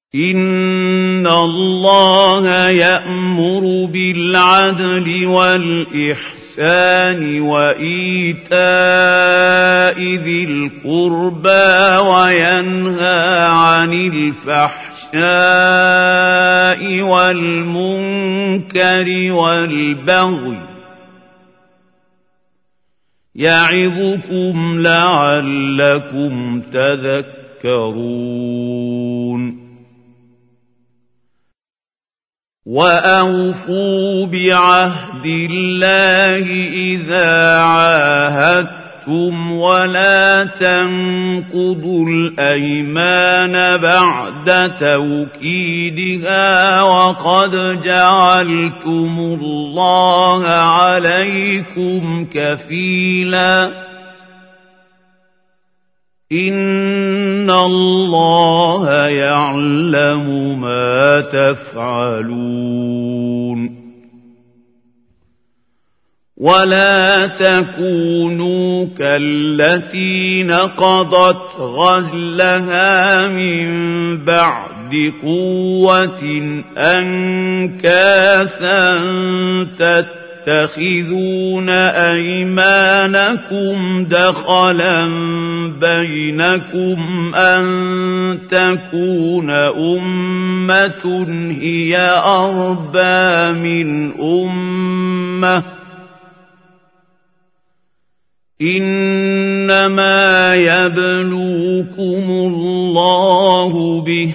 إِنَّ اللَّهَ يَأْمُرُ بِالْعَدْلِ وَالْإِحْسَانِ وَإِيتَاءِ ذِي الْقُرْبَىٰ وَيَنْهَىٰ عَنِ الْفَحْشَاءِ وَالْمُنكَرِ وَالْبَغْيِ يَعِظُكُمْ لَعَلَّكُمْ تَذَكَّرُونَ وَأَوْفُوا بِعَهْدِ اللَّهِ إِذَا عَاهَدتُّمْ وَلَا تَنقُضُوا الْأَيْمَانَ بَعْدَ تَوْكِيدِهَا وَقَدْ جَعَلْتُمُ اللَّهَ عَلَيْكُمْ كَفِيلًا إِنَّ اللَّهَ يَعْلَمُ مَا تَفْعَلُونَ وَلَا تَكُونُوا كَالَّتِي نَقَضَتْ غَزْلَهَا مِن بَعْدِ قُوَّةٍ أَنكَاثًا تَتَّخِذُونَ أَيْمَانَكُمْ دَخَلًا بَيْنَكُمْ أَن تَكُونَ أُمَّةٌ هِيَ أَرْبَىٰ مِنْ أُمَّةٍ إِنَّمَا يَبْلُوكُمُ اللَّهُ بِهِ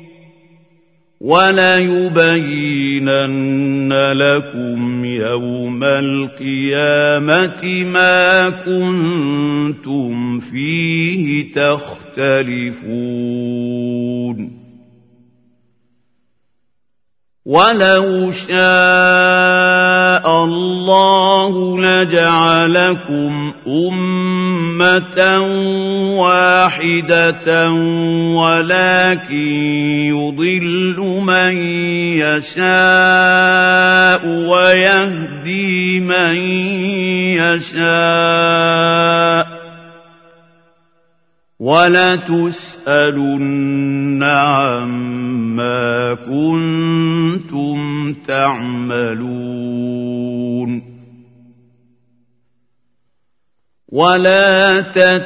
وَلَيُبَيِّنَنَّ لَكُمْ يَوْمَ الْقِيَامَةِ مَا كُنتُمْ فِيهِ تَخْتَلِفُونَ وَلَوْ شَاءَ اللَّهُ لَجَعَلَكُمْ أُمَّةً وَاحِدَةً وَلَكِن يُضِلُّ مَن يَشَاءُ وَيَهْدِي مَن يَشَاءُ وَلَتُسْأَلُنَّ عَمَّا كُنتُمْ تَعْمَلُونَ وَلَا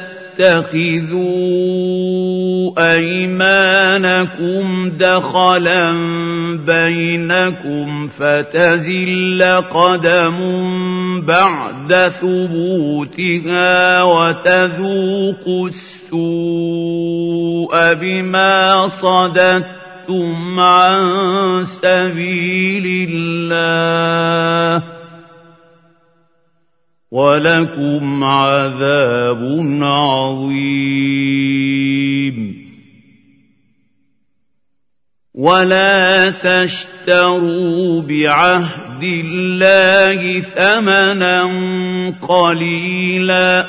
تَتَّخِذُوا أَيْمَانَكُمْ دَخَلًا بَيْنَكُمْ فَتَزِلَّ قَدَمٌ بَعْدَ ثُبُوتِهَا وَتَذُوقُوا السُّوءَ بِمَا صَدَدتُّمْ عَن سَبِيلِ اللَّهِ وَلَكُمْ عَذَابٌ عَظِيمٌ وَلَا تَشْتَرُوا بِعَهْدِ اللَّهِ ثَمَنًا قَلِيلًا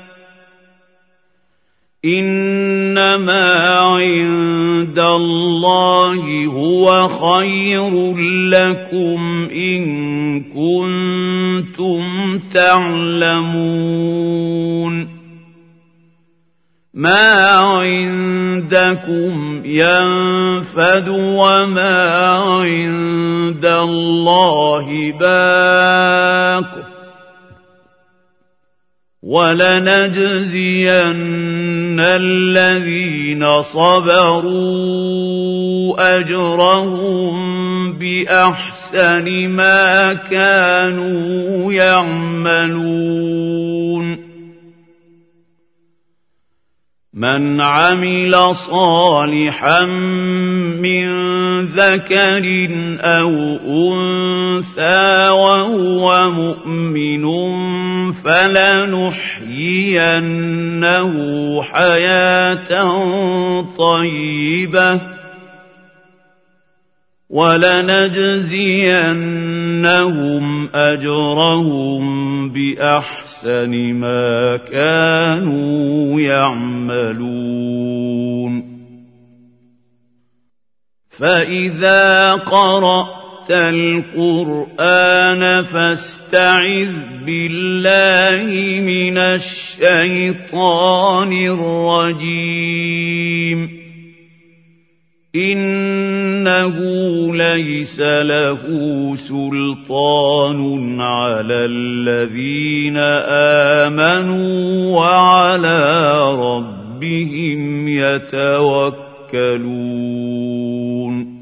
إِنَّمَا عِندَ اللَّهِ هُوَ خَيْرٌ لَّكُمْ إِن كُنتُمْ تَعْلَمُونَ مَا عِندَكُمْ يَنفَدُ وَمَا عِندَ اللَّهِ باقٍ وَلَنَجْزِيَنَّ الَّذِينَ صَبَرُوا أَجْرَهُم بِأَحْسَنِ مَا كَانُوا يَعْمَلُونَ مَنْ عَمِلَ صَالِحًا مِّن ذَكَرٍ أَوْ أُنثَىٰ وَهُوَ مُؤْمِنٌ فَلَنُحْيِيَنَّهُ حَيَاةً طَيِّبَةً وَلَنَجْزِيَنَّهُمْ أَجْرَهُم بِأَحْسَنِ مَا كَانُوا يَعْمَلُونَ فَإِذَا قَرَأْتَ الْقُرْآنَ فَاسْتَعِذْ بِاللَّهِ مِنَ الشَّيْطَانِ الرَّجِيمِ إنه ليس له سلطان على الذين آمنوا وعلى ربهم يتوكلون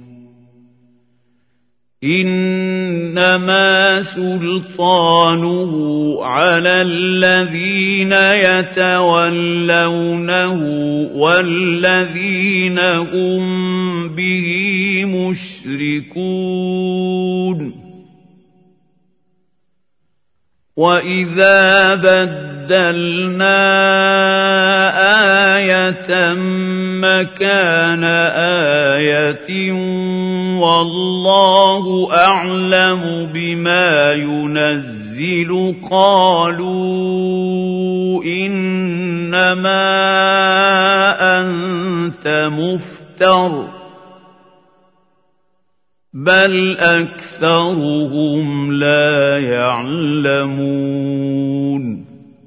إنما سلطانه على الذين يتولونه والذين هم به مشركون وإذا بدلنا آية مكان آية والله أعلم بما ينزل قالوا إنما أنت مفتر بل أكثرهم لا يعلمون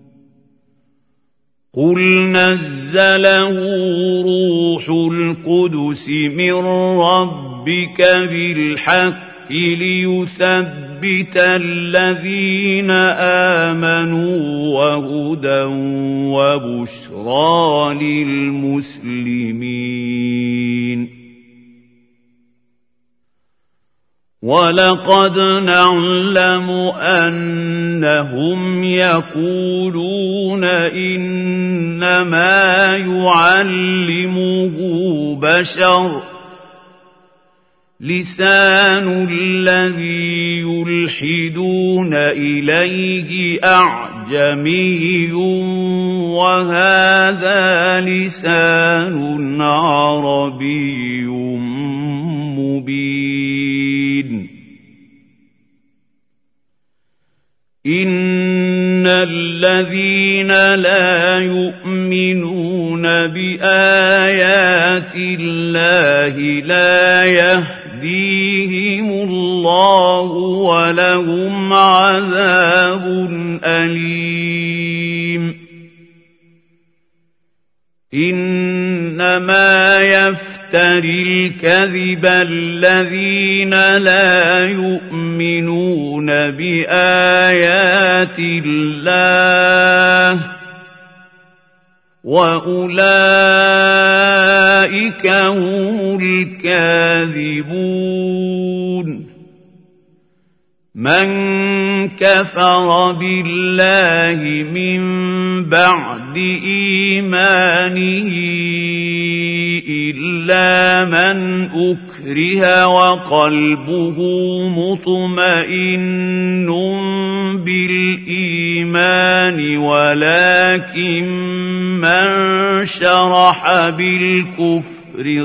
قل نزله روح القدس من ربك بالحق ليثبت الذين آمنوا وهدى وبشرى للمسلمين ولقد نعلم أنهم يقولون إنما يعلمه بشر لسان الذي يلحدون إليه أعجمي وهذا لسان عربي مبين إن الذين لا يؤمنون بآيات الله لا يهديهم الله ولهم عذاب أليم إنما يفتري الكذب الذين لا يؤمنون بآيات الله وأولئك هم الكاذبون من كفر بالله من بعد إيمانه إلا من أكره وقلبه مطمئن بالإيمان ولكن من شرح بالكفر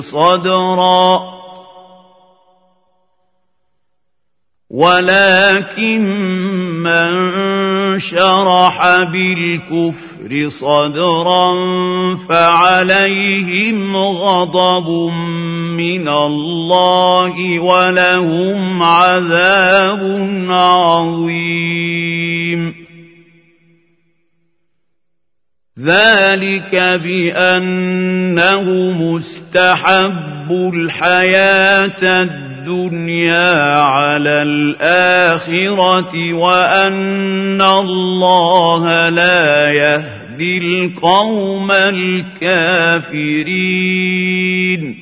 صدرا فعليهم غضب من الله ولهم عذاب عظيم ذلك بأنه مستحب الحياة الدنيا على الآخرة وأن الله لا يهدي القوم الكافرين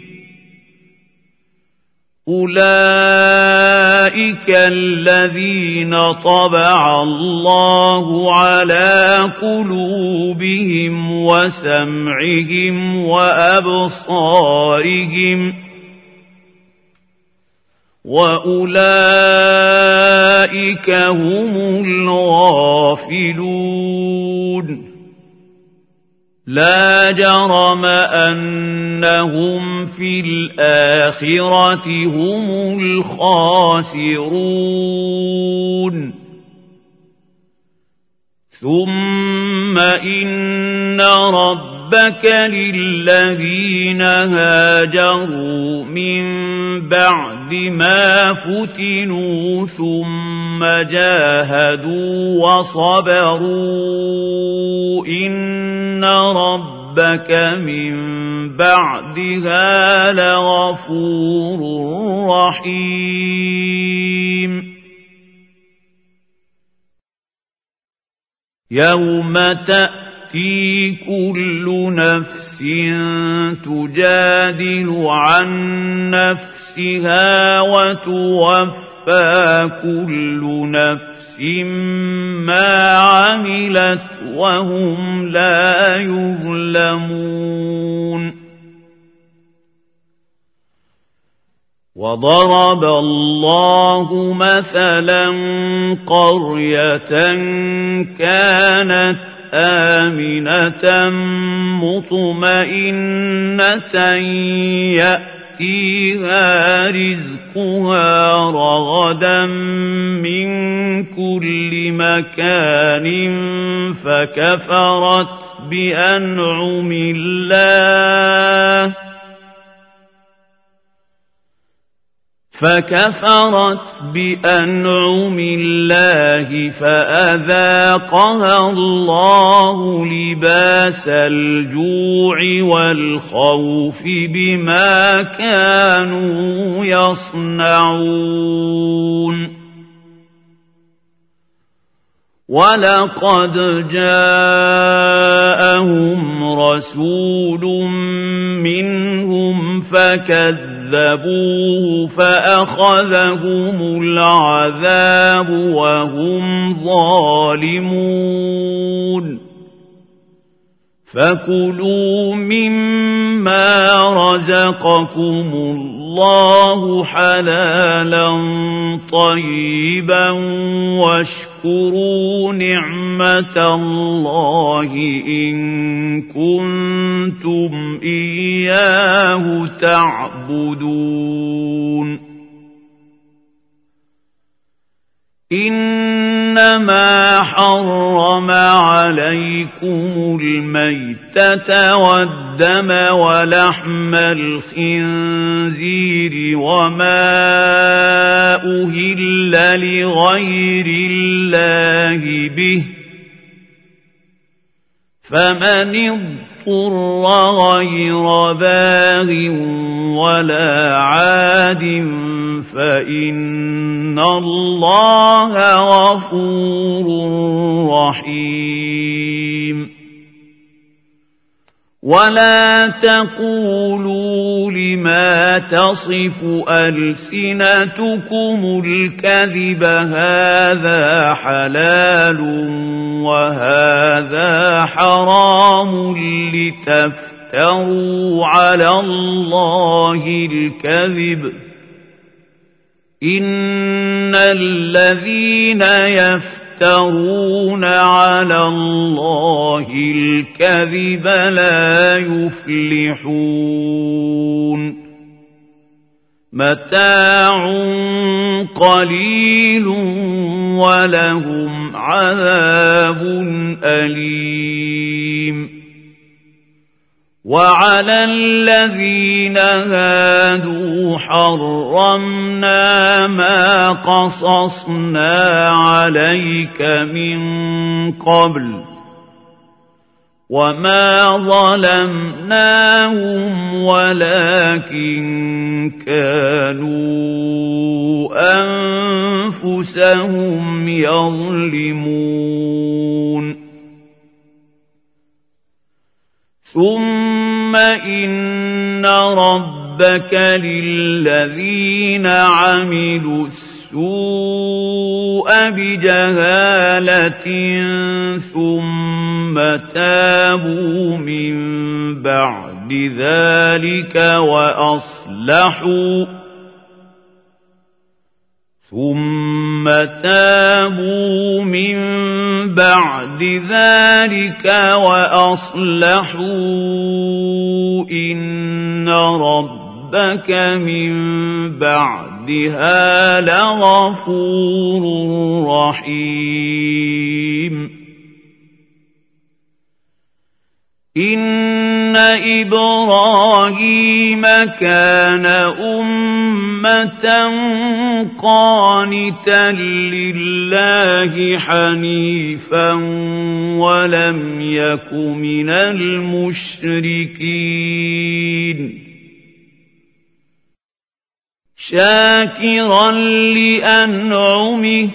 أولئك الذين طبع الله على قلوبهم وسمعهم وأبصارهم وأولئك هم الغافلون لا جرم أنهم في الآخرة هم الخاسرون ثم إن ربك للذين هاجروا من بعد ما فتنوا ثم جاهدوا وصبروا إن ربك ربك من بعدها لغفور رحيم يوم تأتي كل نفس تجادل عن نفسها وتوفى كل نفس ما عملت وهم لا يظلمون وضرب الله مثلا قرية كانت آمنة مطمئنة يأتيها رزقها رغدا من كل مكان فكفرت بأنعم الله فأذاقها الله لباس الجوع والخوف بما كانوا يصنعون ولقد جاءهم رسول منهم فكذبوه فأخذهم العذاب وهم ظالمون فكلوا مما رزقكم الله حلالا طيبا واشكروا نعمة الله إن كنتم إياه تعبدون إنما حرم عليكم الميتة والدم ولحم الخنزير وما أهل لغير الله به فمن اضطر غير باغ ولا عاد فإن الله غفور رحيم ولا تقولوا لما تصف ألسنتكم الكذب هذا حلال وهذا حرام لتفتروا على الله الكذب إن الذين يفترون على الله الكذب لا يفلحون متاع قليل ولهم عذاب أليم وعلى الذين هادوا حرمنا ما قصصنا عليك من قبل وما ظلمناهم ولكن كانوا أنفسهم يظلمون ثم إن ربك للذين عملوا السوء بجهالة ثم تابوا من بعد ذلك وأصلحوا إن ربك من بعدها لغفور رحيم إن إبراهيم كان أمة أمة قانتا لله حنيفا ولم يك من المشركين شاكرا لأنعمه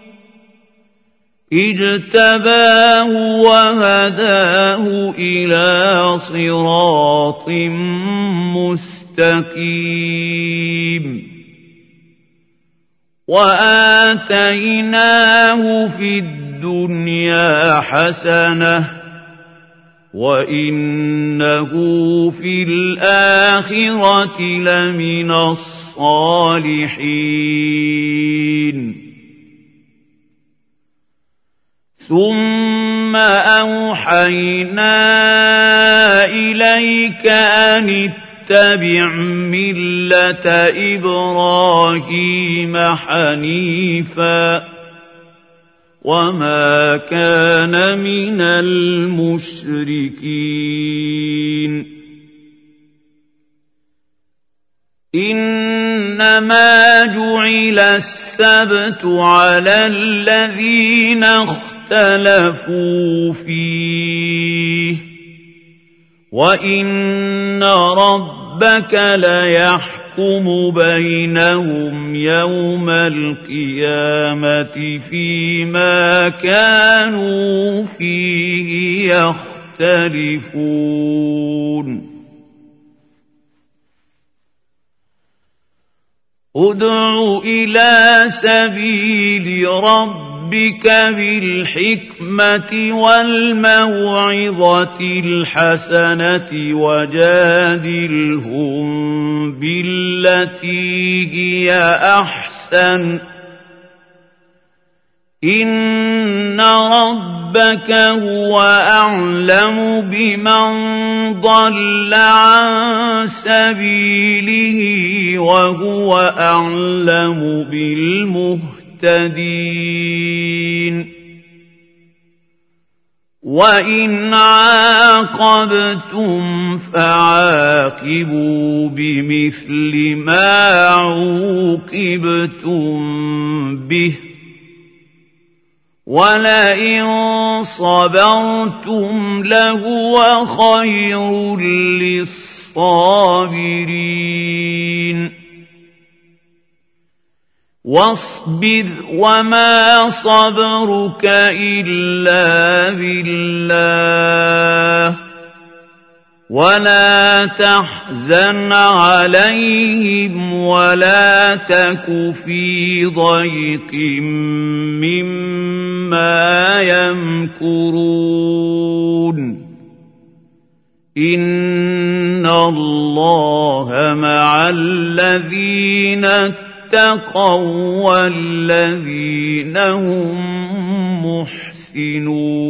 اجتباه وهداه إلى صراط مستقيم وآتيناه في الدنيا حسنة وإنه في الآخرة لمن الصالحين ثم أوحينا إليك أن اتبع ملة إبراهيم حنيفا وما كان من المشركين إنما جعل السبت على الذين اختلفوا فيه وإن ربك ليحكم بينهم يوم القيامة فيما كانوا فيه يختلفون ادع إلى سبيل ربك بالحكمة والموعظة الحسنة وجادلهم بالتي هي أحسن إن ربك هو أعلم بمن ضل عن سبيله وهو أعلم بالمهتدين وإن عاقبتم فعاقبوا بمثل ما عوقبتم به ولئن صبرتم لهو خير للصابرين واصبر وما صبرك إلا بالله ولا تحزن عليهم ولا تك في ضيق مما يمكرون إن الله مع الذين اتقوا والذين هم محسنون